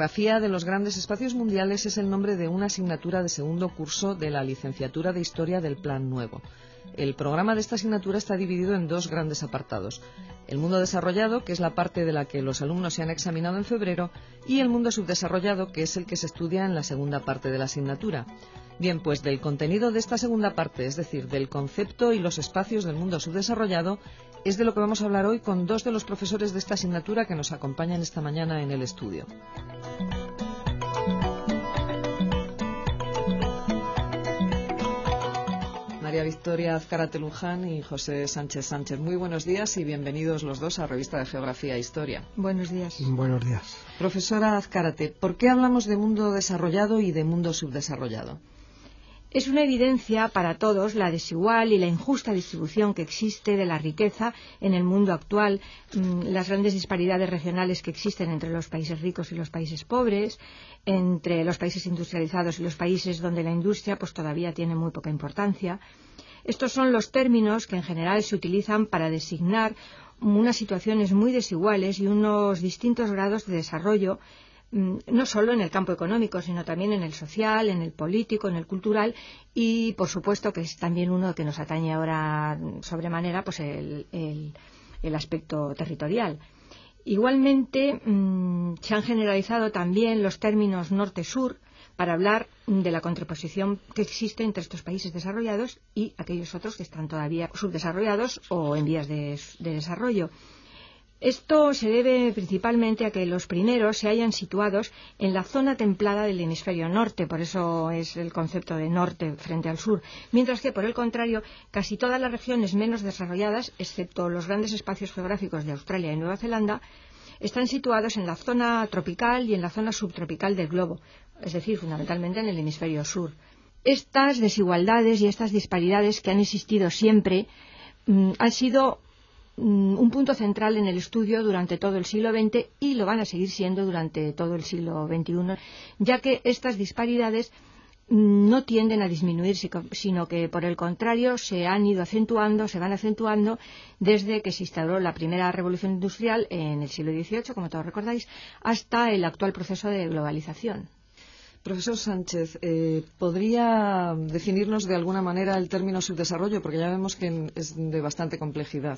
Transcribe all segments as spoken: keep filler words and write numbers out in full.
Geografía de los grandes espacios mundiales es el nombre de una asignatura de segundo curso de la licenciatura de Historia del Plan Nuevo. El programa de esta asignatura está dividido en dos grandes apartados: el mundo desarrollado, que es la parte de la que los alumnos se han examinado en febrero, y el mundo subdesarrollado, que es el que se estudia en la segunda parte de la asignatura. Bien, pues del contenido de esta segunda parte, es decir, del concepto y los espacios del mundo subdesarrollado, es de lo que vamos a hablar hoy con dos de los profesores de esta asignatura que nos acompañan esta mañana en el estudio. María Victoria Azcárate Luján y José Sánchez Sánchez. Muy buenos días y bienvenidos los dos a Revista de Geografía e Historia. Buenos días. Buenos días. Profesora Azcárate, ¿por qué hablamos de mundo desarrollado y de mundo subdesarrollado? Es una evidencia para todos la desigual y la injusta distribución que existe de la riqueza en el mundo actual, las grandes disparidades regionales que existen entre los países ricos y los países pobres, entre los países industrializados y los países donde la industria pues todavía tiene muy poca importancia. Estos son los términos que en general se utilizan para designar unas situaciones muy desiguales y unos distintos grados de desarrollo, no solo en el campo económico, sino también en el social, en el político, en el cultural y, por supuesto, que es también uno que nos atañe ahora sobremanera, pues el, el, el aspecto territorial. Igualmente, mmm, se han generalizado también los términos norte-sur para hablar de la contraposición que existe entre estos países desarrollados y aquellos otros que están todavía subdesarrollados o en vías de, de desarrollo. Esto se debe principalmente a que los primeros se hayan situados en la zona templada del hemisferio norte, por eso es el concepto de norte frente al sur, mientras que, por el contrario, casi todas las regiones menos desarrolladas, excepto los grandes espacios geográficos de Australia y Nueva Zelanda, están situados en la zona tropical y en la zona subtropical del globo, es decir, fundamentalmente en el hemisferio sur. Estas desigualdades y estas disparidades que han existido siempre mmm, han sido un punto central en el estudio durante todo el siglo veinte y lo van a seguir siendo durante todo el siglo veintiuno, ya que estas disparidades no tienden a disminuir, sino que por el contrario se han ido acentuando, se van acentuando desde que se instauró la primera revolución industrial en el siglo dieciocho, como todos recordáis, hasta el actual proceso de globalización. Profesor Sánchez, eh, ¿podría definirnos de alguna manera el término subdesarrollo? Porque ya vemos que es de bastante complejidad.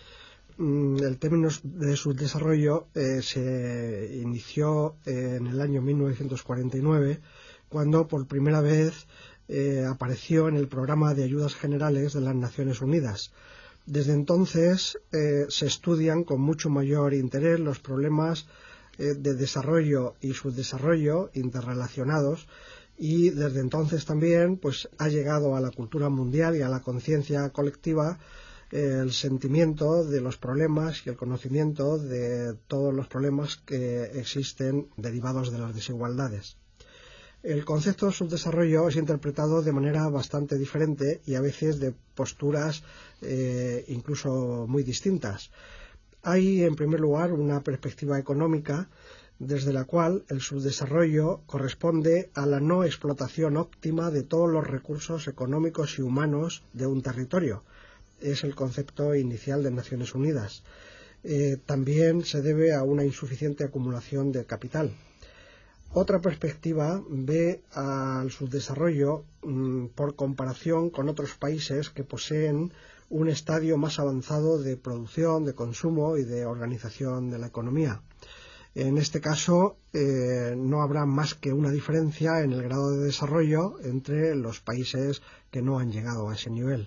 El término de subdesarrollo eh, se inició eh, en el año mil novecientos cuarenta y nueve, cuando por primera vez eh, apareció en el Programa de Ayudas Generales de las Naciones Unidas. Desde entonces eh, se estudian con mucho mayor interés los problemas eh, de desarrollo y subdesarrollo interrelacionados, y desde entonces también pues ha llegado a la cultura mundial y a la conciencia colectiva el sentimiento de los problemas y el conocimiento de todos los problemas que existen derivados de las desigualdades. El concepto de subdesarrollo es interpretado de manera bastante diferente y a veces de posturas eh, incluso muy distintas. Hay, en primer lugar, una perspectiva económica desde la cual el subdesarrollo corresponde a la no explotación óptima de todos los recursos económicos y humanos de un territorio. Es el concepto inicial de Naciones Unidas. Eh, también se debe a una insuficiente acumulación de capital. Otra perspectiva ve al subdesarrollo mmm, por comparación con otros países que poseen un estadio más avanzado de producción, de consumo y de organización de la economía. En este caso, eh, no habrá más que una diferencia en el grado de desarrollo entre los países que no han llegado a ese nivel.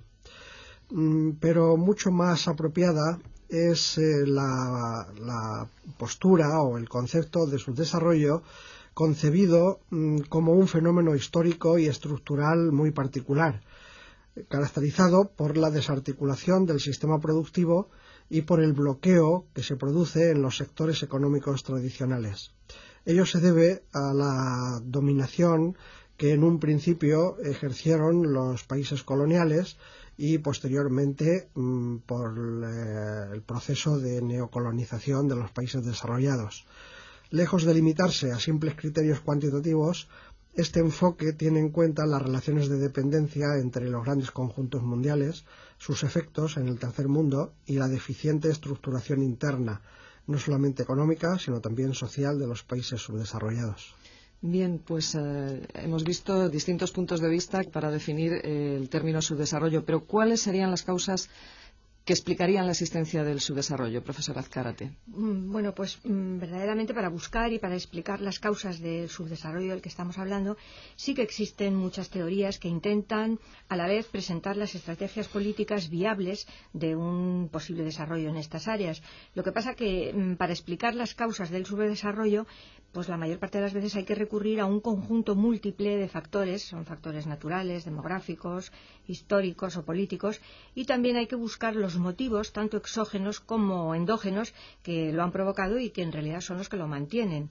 Pero mucho más apropiada es eh, la, la postura o el concepto de subdesarrollo concebido mm, como un fenómeno histórico y estructural muy particular, caracterizado por la desarticulación del sistema productivo y por el bloqueo que se produce en los sectores económicos tradicionales. Ello se debe a la dominación que en un principio ejercieron los países coloniales y posteriormente mmm, por eh, el proceso de neocolonización de los países desarrollados. Lejos de limitarse a simples criterios cuantitativos, este enfoque tiene en cuenta las relaciones de dependencia entre los grandes conjuntos mundiales, sus efectos en el tercer mundo y la deficiente estructuración interna, no solamente económica, sino también social de los países subdesarrollados. Bien, pues eh, hemos visto distintos puntos de vista para definir eh, el término subdesarrollo, pero ¿cuáles serían las causas que explicarían la existencia del subdesarrollo, profesor Azcárate? Bueno, pues verdaderamente para buscar y para explicar las causas del subdesarrollo del que estamos hablando, sí que existen muchas teorías que intentan a la vez presentar las estrategias políticas viables de un posible desarrollo en estas áreas. Lo que pasa que para explicar las causas del subdesarrollo, pues la mayor parte de las veces hay que recurrir a un conjunto múltiple de factores, son factores naturales, demográficos, históricos o políticos, y también hay que buscar los motivos, tanto exógenos como endógenos, que lo han provocado y que en realidad son los que lo mantienen.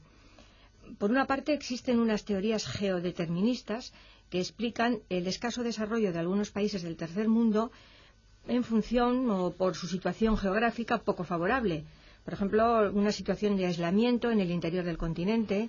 Por una parte, existen unas teorías geodeterministas que explican el escaso desarrollo de algunos países del tercer mundo en función o por su situación geográfica poco favorable. Por ejemplo, una situación de aislamiento en el interior del continente,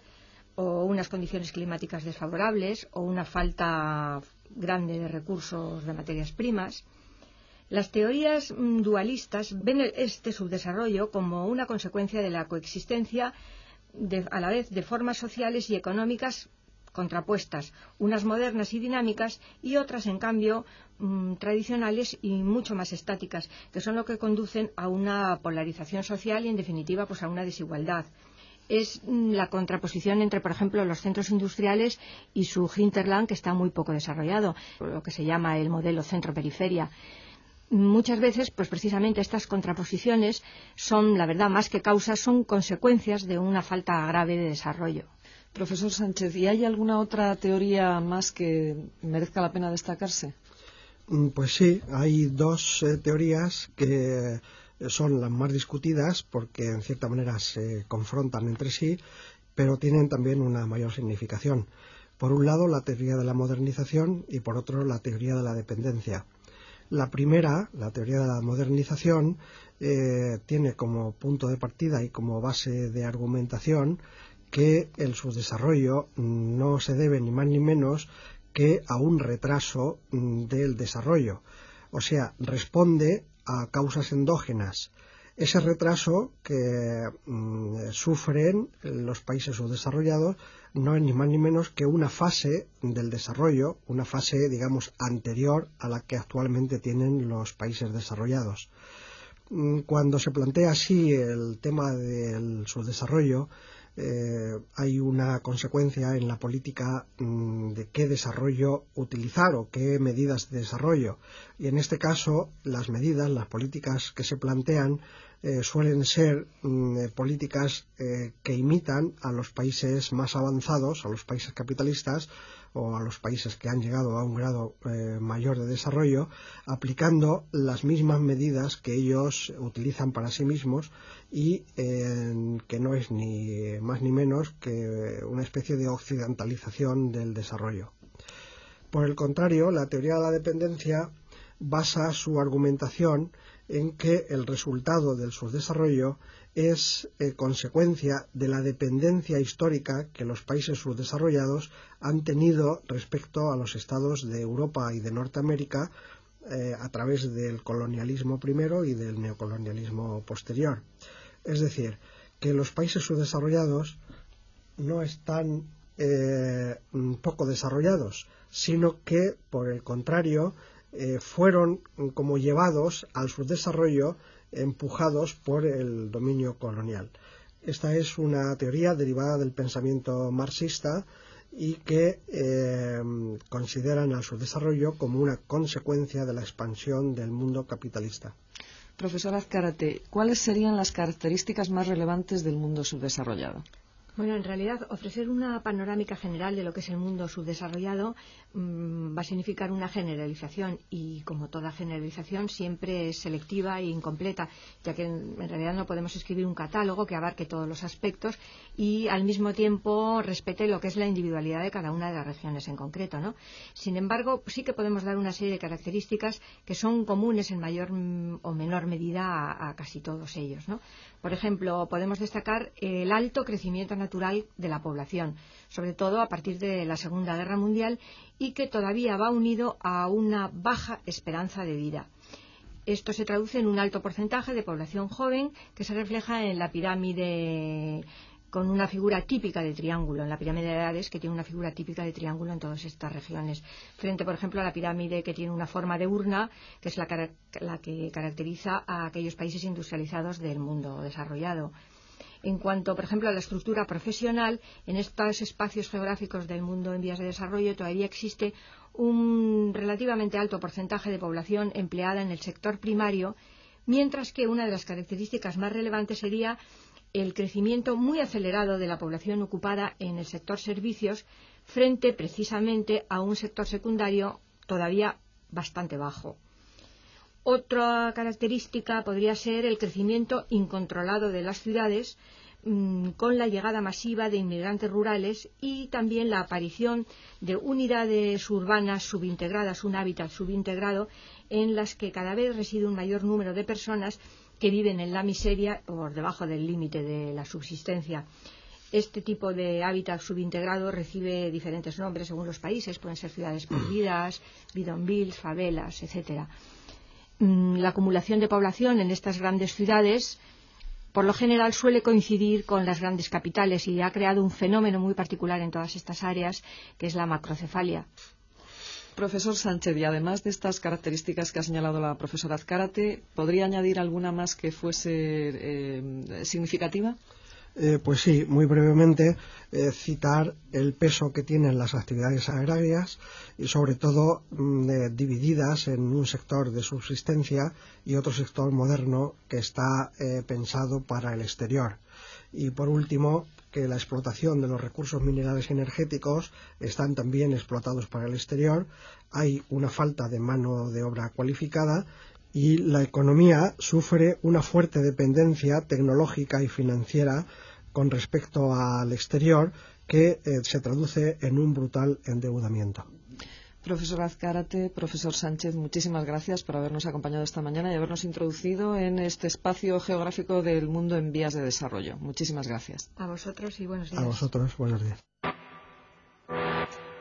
o unas condiciones climáticas desfavorables, o una falta grande de recursos de materias primas. Las teorías dualistas ven este subdesarrollo como una consecuencia de la coexistencia de, a la vez de formas sociales y económicas contrapuestas, unas modernas y dinámicas y otras, en cambio, mmm, tradicionales y mucho más estáticas, que son lo que conducen a una polarización social y, en definitiva, pues a una desigualdad. Es la contraposición entre, por ejemplo, los centros industriales y su hinterland, que está muy poco desarrollado, lo que se llama el modelo centro-periferia. Muchas veces, pues precisamente estas contraposiciones son, la verdad, más que causas, son consecuencias de una falta grave de desarrollo. Profesor Sánchez, ¿y hay alguna otra teoría más que merezca la pena destacarse? Pues sí, hay dos eh, teorías que son las más discutidas porque en cierta manera se confrontan entre sí, pero tienen también una mayor significación. Por un lado, la teoría de la modernización y por otro, la teoría de la dependencia. La primera, la teoría de la modernización, eh, tiene como punto de partida y como base de argumentación que el subdesarrollo no se debe ni más ni menos que a un retraso del desarrollo. O sea, responde a causas endógenas. Ese retraso que mmm, sufren los países subdesarrollados no es ni más ni menos que una fase del desarrollo, una fase, digamos, anterior a la que actualmente tienen los países desarrollados. Cuando se plantea así el tema del subdesarrollo, eh, hay una consecuencia en la política mmm, de qué desarrollo utilizar o qué medidas de desarrollo. Y en este caso, las medidas, las políticas que se plantean eh, suelen ser mmm, políticas eh, que imitan a los países más avanzados, a los países capitalistas o a los países que han llegado a un grado eh, mayor de desarrollo, aplicando las mismas medidas que ellos utilizan para sí mismos y eh, que no es ni más ni menos que una especie de occidentalización del desarrollo. Por el contrario, la teoría de la dependencia basa su argumentación en que el resultado del subdesarrollo es eh, consecuencia de la dependencia histórica que los países subdesarrollados han tenido respecto a los estados de Europa y de Norteamérica eh, a través del colonialismo primero y del neocolonialismo posterior. Es decir, que los países subdesarrollados no están eh, poco desarrollados, sino que, por el contrario, eh, fueron como llevados al subdesarrollo empujados por el dominio colonial. Esta es una teoría derivada del pensamiento marxista y que eh, consideran al subdesarrollo como una consecuencia de la expansión del mundo capitalista. Profesor Azcárate, ¿cuáles serían las características más relevantes del mundo subdesarrollado? Bueno, en realidad, ofrecer una panorámica general de lo que es el mundo subdesarrollado mmm, va a significar una generalización y, como toda generalización, siempre es selectiva e incompleta, ya que en, en realidad no podemos escribir un catálogo que abarque todos los aspectos y, al mismo tiempo, respete lo que es la individualidad de cada una de las regiones en concreto, ¿no? Sin embargo, sí que podemos dar una serie de características que son comunes en mayor mm, o menor medida a, a casi todos ellos, ¿no? Por ejemplo, podemos destacar el alto crecimiento natural de la población, sobre todo a partir de la Segunda Guerra Mundial, y que todavía va unido a una baja esperanza de vida. Esto se traduce en un alto porcentaje de población joven que se refleja en la pirámide con una figura típica de triángulo, en la pirámide de edades, que tiene una figura típica de triángulo en todas estas regiones, frente, por ejemplo, a la pirámide que tiene una forma de urna, que es la, la que caracteriza a aquellos países industrializados del mundo desarrollado. En cuanto, por ejemplo, a la estructura profesional, en estos espacios geográficos del mundo en vías de desarrollo todavía existe un relativamente alto porcentaje de población empleada en el sector primario, mientras que una de las características más relevantes sería el crecimiento muy acelerado de la población ocupada en el sector servicios frente precisamente a un sector secundario todavía bastante bajo. Otra característica podría ser el crecimiento incontrolado de las ciudades mmm, con la llegada masiva de inmigrantes rurales y también la aparición de unidades urbanas subintegradas, un hábitat subintegrado en las que cada vez reside un mayor número de personas que viven en la miseria por debajo del límite de la subsistencia. Este tipo de hábitat subintegrado recibe diferentes nombres según los países, pueden ser ciudades perdidas, bidonvilles, favelas, etcétera. La acumulación de población en estas grandes ciudades por lo general suele coincidir con las grandes capitales y ha creado un fenómeno muy particular en todas estas áreas, que es la macrocefalia. Profesor Sánchez, y además de estas características que ha señalado la profesora Azcárate, ¿podría añadir alguna más que fuese eh, significativa? Eh, pues sí, muy brevemente, eh, citar el peso que tienen las actividades agrarias y sobre todo mmm, eh, divididas en un sector de subsistencia y otro sector moderno que está eh, pensado para el exterior. Y por último, que la explotación de los recursos minerales y energéticos están también explotados para el exterior, hay una falta de mano de obra cualificada y la economía sufre una fuerte dependencia tecnológica y financiera con respecto al exterior que eh, se traduce en un brutal endeudamiento. Profesor Azcárate, profesor Sánchez, muchísimas gracias por habernos acompañado esta mañana y habernos introducido en este espacio geográfico del mundo en vías de desarrollo. Muchísimas gracias. A vosotros y buenos días. A vosotros, buenos días.